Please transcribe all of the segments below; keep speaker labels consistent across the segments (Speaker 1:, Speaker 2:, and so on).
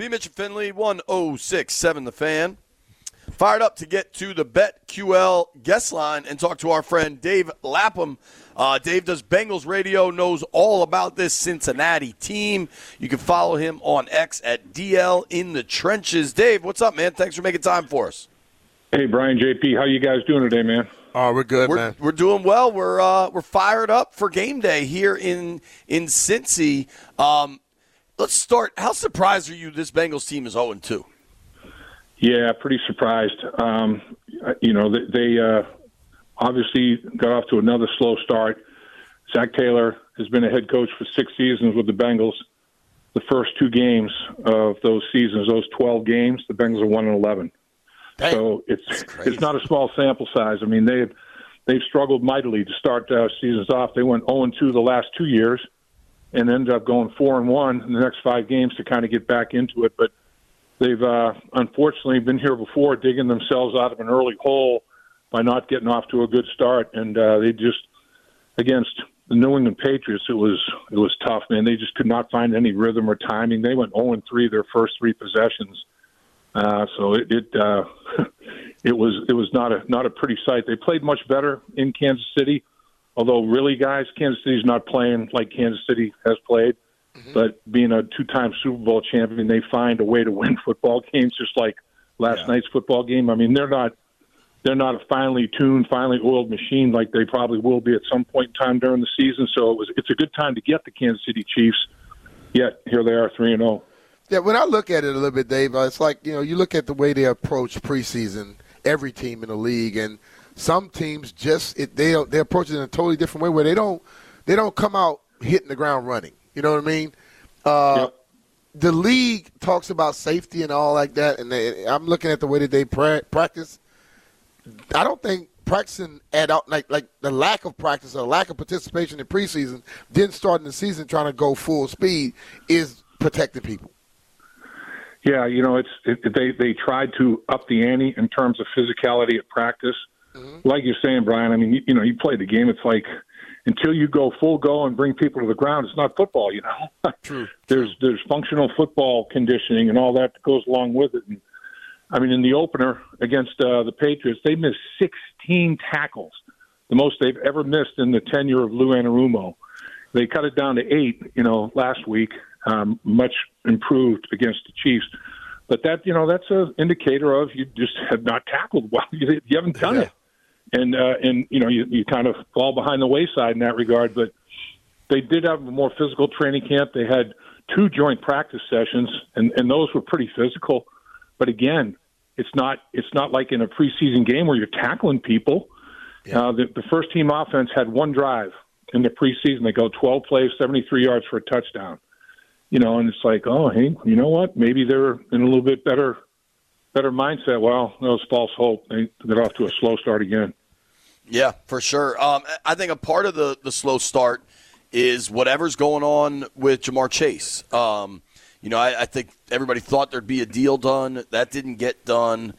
Speaker 1: B. Mitch and Finley, 106.7 The Fan. Fired up to get to the BetQL guest line and talk to our friend Dave Lapham. Dave does Bengals radio, knows all about this Cincinnati team. You can follow him on X at DL in the Trenches. Dave, what's up, man? Thanks for making time for us.
Speaker 2: Hey, Brian, JP, how you guys doing today, man?
Speaker 3: Oh, we're good, man.
Speaker 1: We're doing well. We're fired up for game day here in Cincy. Let's start. How surprised are you this Bengals team is 0-2?
Speaker 2: Yeah, pretty surprised. They obviously got off to another slow start. Zach Taylor has been a head coach for 6 seasons with the Bengals. The first 2 games of those seasons, those 12 games, the Bengals are 1-11.
Speaker 1: Damn.
Speaker 2: So it's not a small sample size. I mean, they've struggled mightily to start seasons off. They went 0-2 the last 2 years and ended up going 4-1 in the next 5 games to kind of get back into it. But they've unfortunately been here before, digging themselves out of an early hole by not getting off to a good start. And they just, against the New England Patriots, it was tough, man. They just could not find any rhythm or timing. They went 0-3 their first 3 possessions. So it was not a pretty sight. They played much better in Kansas City, although really, guys, Kansas City's not playing like Kansas City has played. Mm-hmm. But being a 2-time Super Bowl champion, they find a way to win football games, just like last night's football game. I mean, they're not a finely tuned, finely oiled machine like they probably will be at some point in time during the season. So it's a good time to get the Kansas City Chiefs. Yet here they are, 3-0.
Speaker 3: Yeah, when I look at it a little bit, Dave, it's like, you look at the way they approach preseason, every team in the league, and some teams they approach it in a totally different way where they don't come out hitting the ground running. You know what I mean?
Speaker 2: Yep.
Speaker 3: The league talks about safety and all like that, and I'm looking at the way that they practice. I don't think practicing like the lack of practice or lack of participation in preseason, then starting the season trying to go full speed is protecting people.
Speaker 2: Yeah, they tried to up the ante in terms of physicality at practice. Mm-hmm. Like you're saying, Brian, I mean, you play the game. It's like until you go full go and bring people to the ground, it's not football,
Speaker 3: True.
Speaker 2: There's functional football conditioning and all that goes along with it. And, I mean, in the opener against the Patriots, they missed 16 tackles, the most they've ever missed in the tenure of Lou Anarumo. They cut it down to 8, last week. Much improved against the Chiefs, but that's an indicator of you just have not tackled well. You haven't done it, and you kind of fall behind the wayside in that regard. But they did have a more physical training camp. They had 2 joint practice sessions, and those were pretty physical. But again, it's not like in a preseason game where you're tackling people. Yeah. The first team offense had 1 drive in the preseason. They go 12 plays, 73 yards for a touchdown. And it's like, oh, hey, you know what? Maybe they're in a little bit better mindset. Well, that was false hope. They got off to a slow start again.
Speaker 1: Yeah, for sure. I think a part of the slow start is whatever's going on with Jamar Chase. I think everybody thought there'd be a deal done. That didn't get done.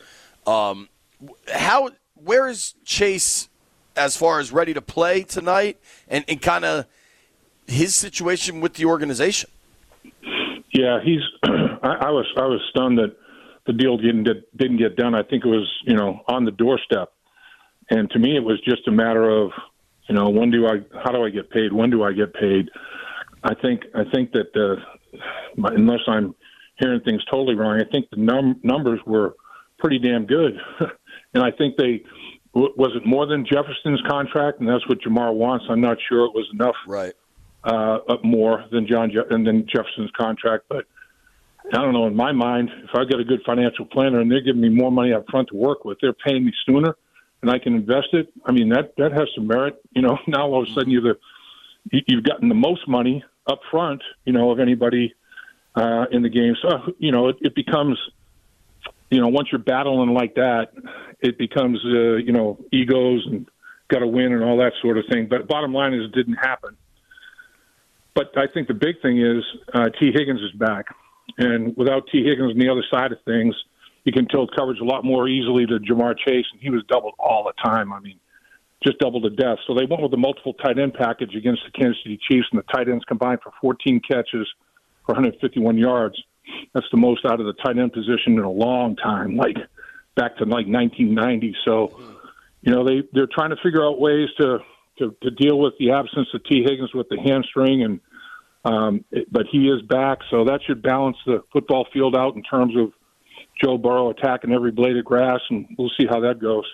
Speaker 1: Where is Chase as far as ready to play tonight and kind of his situation with the organization?
Speaker 2: Yeah, I was stunned that the deal didn't get done. I think it was on the doorstep, and to me it was just a matter of how do I get paid? When do I get paid? I think that unless I'm hearing things totally wrong, I think the numbers were pretty damn good, and I think was it more than Jefferson's contract, and that's what Jamar wants. I'm not sure it was enough.
Speaker 1: Right.
Speaker 2: More than than Jefferson's contract, but I don't know. In my mind, if I've got a good financial planner and they're giving me more money up front to work with, they're paying me sooner, and I can invest it. I mean, that has some merit. Now all of a sudden you've gotten the most money up front, of anybody in the game. So it becomes, once you're battling like that, it becomes egos and got to win and all that sort of thing. But bottom line is, it didn't happen. But I think the big thing is T. Higgins is back. And without T. Higgins on the other side of things, you can tilt coverage a lot more easily to Jamar Chase, and he was doubled all the time. I mean, just doubled to death. So they went with the multiple tight end package against the Kansas City Chiefs, and the tight ends combined for 14 catches for 151 yards. That's the most out of the tight end position in a long time, like back to like 1990. So, they're trying to figure out ways to deal with the absence of T. Higgins with the hamstring, and but he is back, so that should balance the football field out in terms of Joe Burrow attacking every blade of grass, and we'll see how that goes.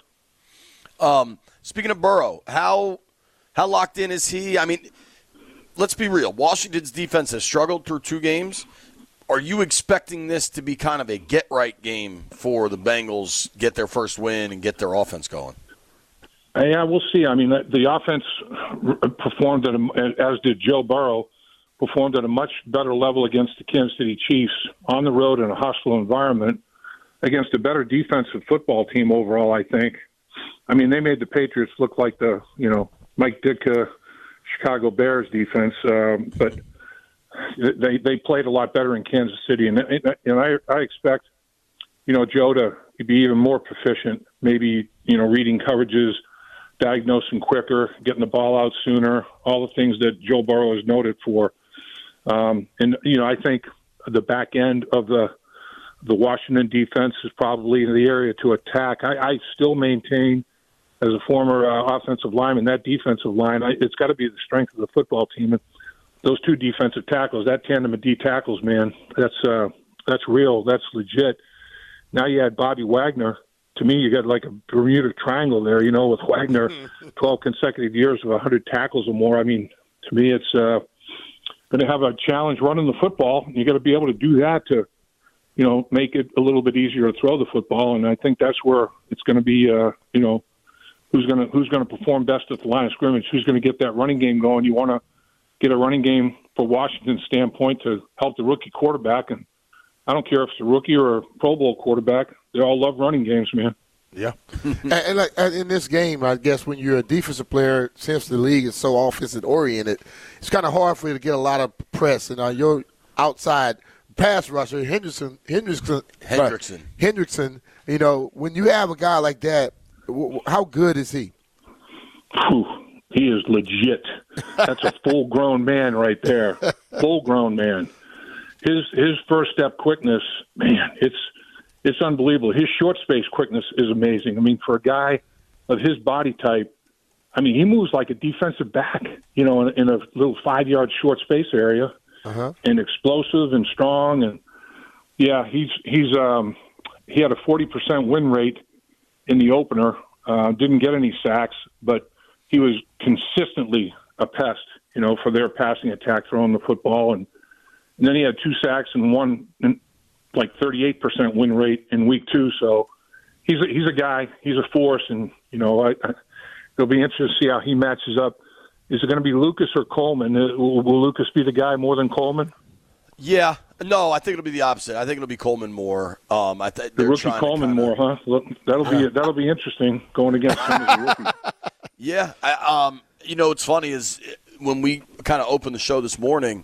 Speaker 1: Speaking of Burrow, how locked in is he? I mean, let's be real. Washington's defense has struggled through 2 games. Are you expecting this to be kind of a get-right game for the Bengals, get their first win and get their offense going?
Speaker 2: Yeah, we'll see. I mean, the offense performed as did Joe Burrow, performed at a much better level against the Kansas City Chiefs on the road in a hostile environment against a better defensive football team overall, I think. I mean, they made the Patriots look like the, Mike Ditka, Chicago Bears defense, but they played a lot better in Kansas City. And I expect, Joe to be even more proficient, maybe, reading coverages, diagnosing quicker, getting the ball out sooner, all the things that Joe Burrow is noted for. I think the back end of the Washington defense is probably the area to attack. I still maintain, as a former offensive lineman, that defensive line, it's got to be the strength of the football team. And those 2 defensive tackles, that tandem of D tackles, man, that's real. That's legit. Now you add Bobby Wagner. To me, you got like a Bermuda Triangle there, with Wagner, 12 consecutive years of 100 tackles or more. I mean, to me, it's going to have a challenge running the football. You got to be able to do that to, make it a little bit easier to throw the football. And I think that's where it's going to be, who's going to perform best at the line of scrimmage, who's going to get that running game going. You want to get a running game for Washington's standpoint to help the rookie quarterback. And I don't care if it's a rookie or a Pro Bowl quarterback. They all love running games, man.
Speaker 3: Yeah. and in this game, I guess when you're a defensive player, since the league is so offensive-oriented, it's kind of hard for you to get a lot of press. And your outside pass rusher, Hendrickson, when you have a guy like that, how good is he?
Speaker 2: He is legit. That's a full-grown man right there. Full-grown man. His first step quickness, man, it's unbelievable. His short space quickness is amazing. I mean, for a guy of his body type, I mean, he moves like a defensive back, in a little 5-yard short space area, and explosive and strong. And yeah, he had a 40% win rate in the opener. Didn't get any sacks, but he was consistently a pest, for their passing attack, throwing the football. And then he had 2 sacks and one, like 38% win rate in week 2. So he's a guy, he's a force, and it'll be interesting to see how he matches up. Is it going to be Lucas or Coleman? Will Lucas be the guy more than Coleman?
Speaker 1: Yeah, no, I think it'll be the opposite. I think it'll be Coleman more.
Speaker 2: The rookie Coleman more, huh? That'll be interesting going against him as a rookie.
Speaker 1: Yeah, what's funny is when we kind of opened the show this morning,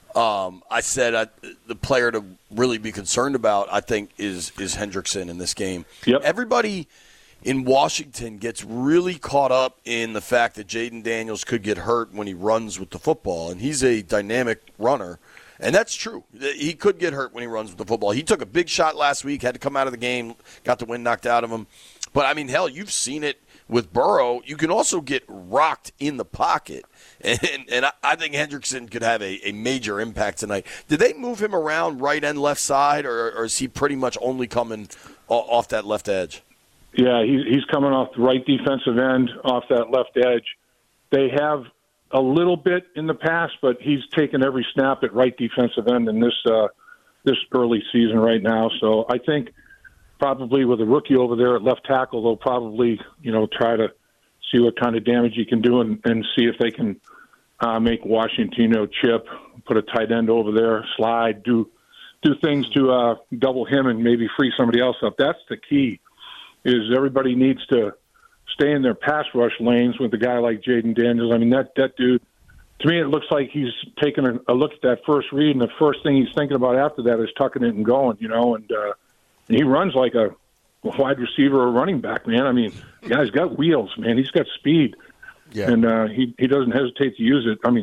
Speaker 1: I said the player to really be concerned about, I think, is Hendrickson in this game.
Speaker 2: Yep.
Speaker 1: Everybody in Washington gets really caught up in the fact that Jaden Daniels could get hurt when he runs with the football, and he's a dynamic runner. And that's true. He could get hurt when he runs with the football. He took a big shot last week, had to come out of the game, got the wind knocked out of him. But, I mean, hell, you've seen it with Burrow. You can also get rocked in the pocket. And I think Hendrickson could have a major impact tonight. Did they move him around right and left side, or is he pretty much only coming off that left edge?
Speaker 2: Yeah, he's coming off the right defensive end, off that left edge. They have a little bit in the past, but he's taken every snap at right defensive end in this early season right now. So I think probably with a rookie over there at left tackle, they'll probably try to see what kind of damage he can do and see if they can make Washington chip, put a tight end over there, slide, do things to double him and maybe free somebody else up. That's the key. Is everybody needs to stay in their pass rush lanes with a guy like Jaden Daniels. I mean, that dude, to me, it looks like he's taking a look at that first read, and the first thing he's thinking about after that is tucking it and going, and he runs like a wide receiver or running back, man. I mean, the guy's got wheels, man. He's got speed, and he doesn't hesitate to use it. I mean,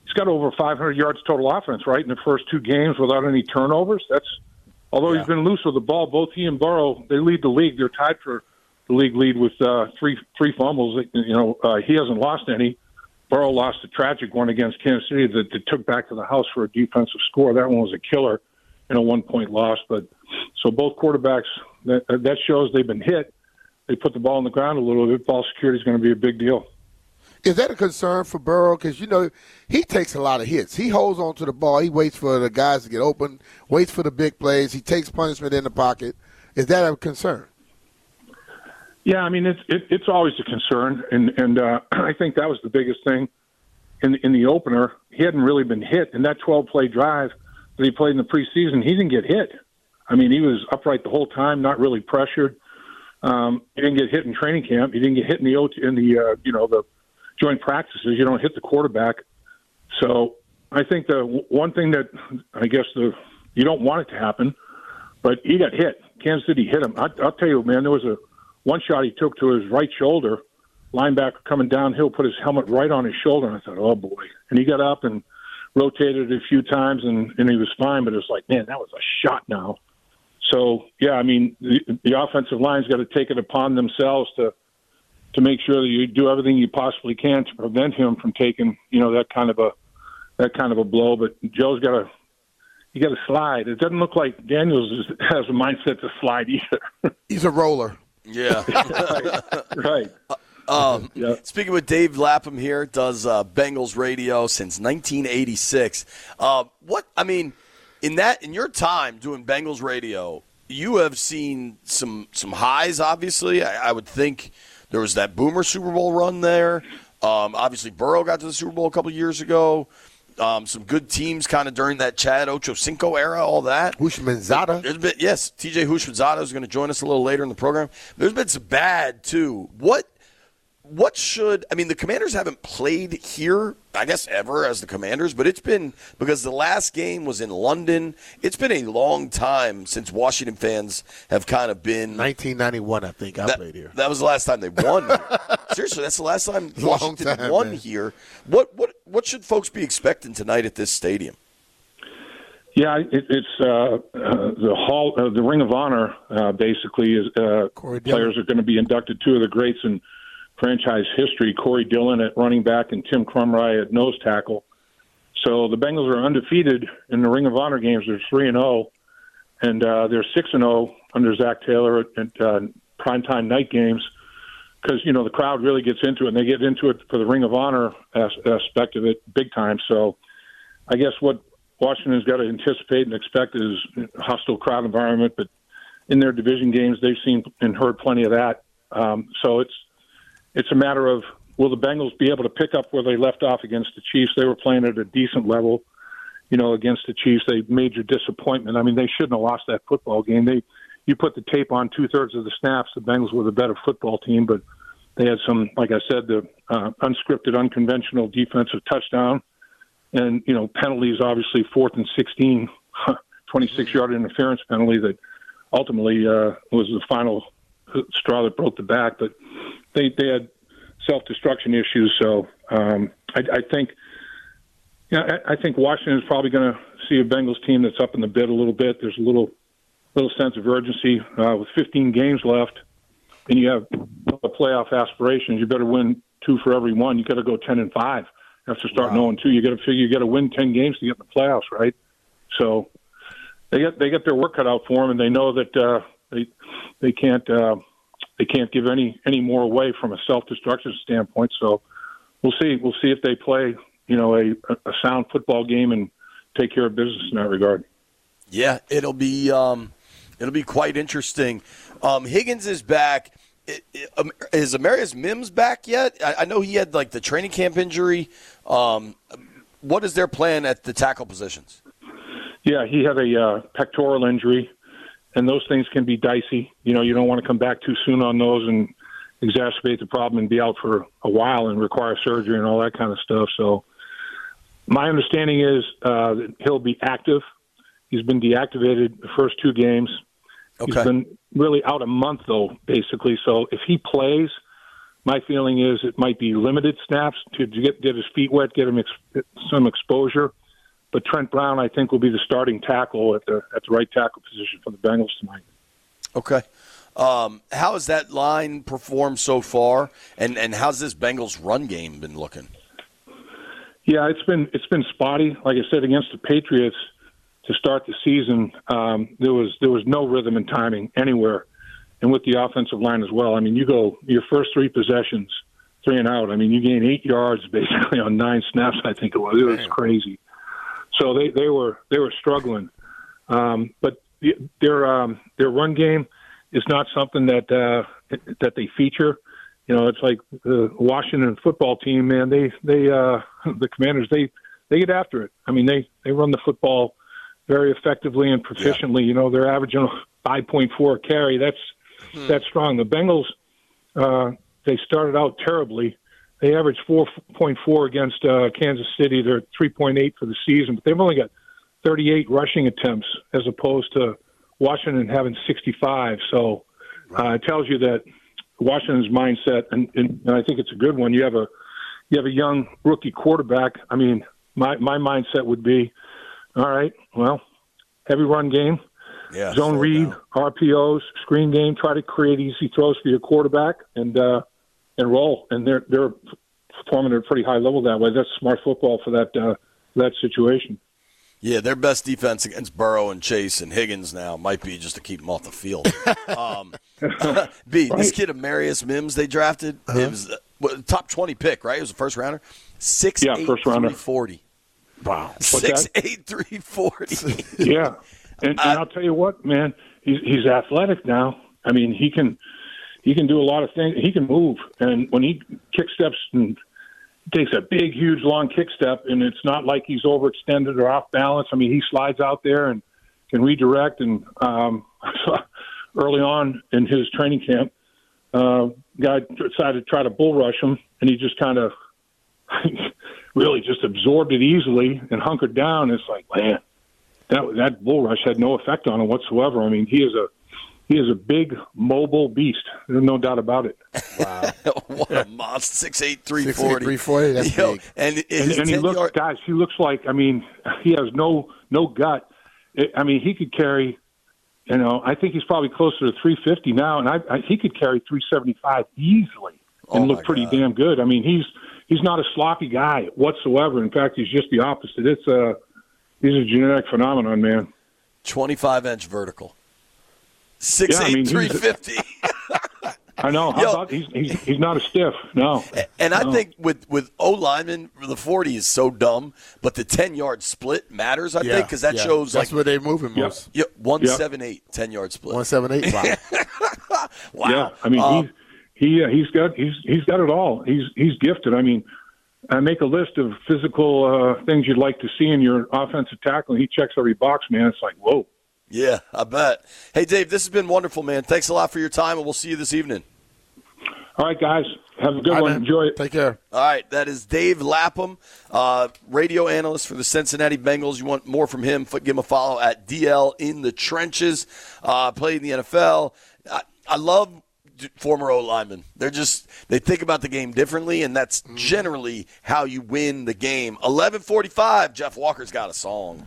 Speaker 2: he's got over 500 yards total offense, right, in the first 2 games without any turnovers. Although he's been loose with the ball, both he and Burrow, they lead the league. They're tied for the league lead with three fumbles. He hasn't lost any. Burrow lost a tragic one against Kansas City that they took back to the house for a defensive score. That one was a killer in a 1-point loss. But so both quarterbacks, that shows they've been hit. They put the ball on the ground a little bit. Ball security is going to be a big deal.
Speaker 3: Is that a concern for Burrow? Because, he takes a lot of hits. He holds on to the ball. He waits for the guys to get open, waits for the big plays. He takes punishment in the pocket. Is that a concern?
Speaker 2: Yeah, I mean, it's always a concern. And I think that was the biggest thing in the opener. He hadn't really been hit. In that 12-play drive that he played in the preseason, he didn't get hit. I mean, he was upright the whole time, not really pressured. He didn't get hit in training camp. He didn't get hit in the joint practices. You don't hit the quarterback. So I think the one thing that I guess you don't want it to happen, but he got hit. Kansas City hit him. I'll tell you, man, there was one shot he took to his right shoulder. Linebacker coming downhill, put his helmet right on his shoulder, and I thought, oh, boy. And he got up and rotated a few times, and he was fine, but it was like, man, that was a shot now. So, yeah, I mean, the offensive line's got to take it upon themselves to make sure that you do everything you possibly can to prevent him from taking, that kind of a blow. But Joe's got to slide. It doesn't look like Daniels has a mindset to slide either.
Speaker 3: He's a roller.
Speaker 1: Yeah.
Speaker 2: Right.
Speaker 1: Yeah. Speaking with Dave Lapham here, does Bengals radio since 1986. In your time doing Bengals radio, you have seen some highs. Obviously, I would think there was that Boomer Super Bowl run there. Obviously, Burrow got to the Super Bowl a couple years ago. Some good teams kind of during that Chad Ochocinco era, all that.
Speaker 3: Houshmandzadeh.
Speaker 1: Yes, TJ Houshmandzadeh is going to join us a little later in the program. There's been some bad, too. The Commanders haven't played here, I guess, ever as the Commanders, but it's been because the last game was in London. It's been a long time since Washington fans have kind of been.
Speaker 3: 1991, I think, I played here.
Speaker 1: That was the last time they won. Seriously, that's the last time Washington won here. What should folks be expecting tonight at this stadium?
Speaker 2: Yeah, it's the hall, the Ring of Honor. Basically, is players are going to be inducted. 2 of the greats in franchise history: Corey Dillon at running back and Tim Krumrie at nose tackle. So the Bengals are undefeated in the Ring of Honor games. They're 3-0, and they're 6-0 under Zach Taylor at primetime night games. Because the crowd really gets into it, and they get into it for the Ring of Honor aspect of it big time. So I guess what Washington's got to anticipate and expect is a hostile crowd environment. But in their division games, they've seen and heard plenty of that. So it's a matter of, will the Bengals be able to pick up where they left off against the Chiefs? They were playing at a decent level, against the Chiefs. They major disappointment. I mean, they shouldn't have lost that football game. You put the tape on 2/3 of the snaps, the Bengals were the better football team, but they had some, like I said, the unscripted, unconventional defensive touchdown. And, penalties, obviously, 4th and 16, 26-yard interference penalty that ultimately was the final straw that broke the back. But they had self-destruction issues. So I think Washington is probably going to see a Bengals team that's up in the bid a little bit. There's a little sense of urgency with 15 games left, and you have playoff aspirations. You better win 2 for every one. You got to go 10-5 after starting 0-2. You got to figure you got to win 10 games to get in the playoffs, right? So they get their work cut out for them, and they know that they can't give any more away from a self-destruction standpoint. So we'll see. We'll see if they play a sound football game and take care of business in that regard.
Speaker 1: Yeah, it'll be quite interesting. Higgins is back. Is Amarius Mims back yet? I know he had the training camp injury. What is their plan at the tackle positions?
Speaker 2: Yeah, he had a pectoral injury, and those things can be dicey. You don't want to come back too soon on those and exacerbate the problem and be out for a while and require surgery and all that kind of stuff. So my understanding is that he'll be active. He's been deactivated the first 2 games. Okay. He's been really out a month, though, basically. So if he plays, My feeling is it might be limited snaps to get his feet wet, get him some exposure. But Trent Brown, I think, will be the starting tackle at the right tackle position for the Bengals tonight.
Speaker 1: Okay. How has that line performed so far, and how's this Bengals run game been looking?
Speaker 2: Yeah, it's been spotty. Like I said, against the Patriots to start the season, there was no rhythm and timing anywhere, and with the offensive line as well. I mean, you go your first 3 possessions, 3 and out. I mean, you gain 8 yards basically on 9 snaps. I think it was. It was crazy. So they were struggling, but their run game is not something that they feature. You know, it's like the Washington football team, man. They the Commanders, they get after it. I mean, they run the football very effectively and proficiently. Yeah. You know, they're averaging 5.4 carry. That's strong. The Bengals, they started out terribly. They averaged 4.4 against Kansas City. They're 3.8 for the season, but they've only got 38 rushing attempts as opposed to Washington having 65. So it tells you that Washington's mindset, and I think it's a good one. You have a young rookie quarterback. I mean, my mindset would be, all right, well, heavy run game, zone read, RPOs, screen game. Try to create easy throws for your quarterback and roll. And they're performing at a pretty high level that way. That's smart football for that situation.
Speaker 1: Yeah, their best defense against Burrow and Chase and Higgins now might be just to keep them off the field. This kid Amarius Mims they drafted, it was top 20 pick, right? It was a first rounder. 6'8",
Speaker 2: first rounder.
Speaker 1: 340.
Speaker 3: Wow.
Speaker 1: 6'8", 340.
Speaker 2: Yeah. And I'll tell you what, man, he's athletic now. I mean, he can do a lot of things. He can move. And when he kick steps and takes a big, huge, long kick step, and it's not like he's overextended or off balance. I mean, he slides out there and can redirect. And early on in his training camp, guy decided to try to bull rush him, and he just kind of really just absorbed it easily and hunkered down. It's like, man, that bull rush had no effect on him whatsoever. I mean, he is a big, mobile beast. There's no doubt about it.
Speaker 1: Wow. What a monster. 6'8", 340.
Speaker 3: 340, that's big.
Speaker 2: And he looks, guys, he looks like, I mean, he has no gut. I mean, he could carry, you know, I think he's probably closer to 350 now, and he could carry 375 easily and look pretty damn good. I mean, he's not a sloppy guy whatsoever. In fact, he's just the opposite. He's a genetic phenomenon, man.
Speaker 1: 25-inch vertical. 6'8", 350.
Speaker 2: I know. How about he's not a stiff. No.
Speaker 1: And I think with O-linemen, the 40 is so dumb, but the 10-yard split matters, I think, because that shows
Speaker 3: that's where they're moving most.
Speaker 1: 178, 10-yard split.
Speaker 3: 178. Wow.
Speaker 1: Wow.
Speaker 2: Yeah. I mean, he's got it all. He's gifted. I mean, I make a list of physical things you'd like to see in your offensive tackle, and he checks every box, man. It's like, whoa.
Speaker 1: Yeah, I bet. Hey, Dave, this has been wonderful, man. Thanks a lot for your time, and we'll see you this evening.
Speaker 2: All right, guys. Have a good one.
Speaker 3: Man.
Speaker 2: Enjoy it.
Speaker 3: Take care.
Speaker 1: All right, that is Dave Lapham, radio analyst for the Cincinnati Bengals. You want more from him, give him a follow at DL in the Trenches. Played in the NFL. I love former O-linemen. They think about the game differently, and that's generally how you win the game. 11:45, Jeff Walker's got a song.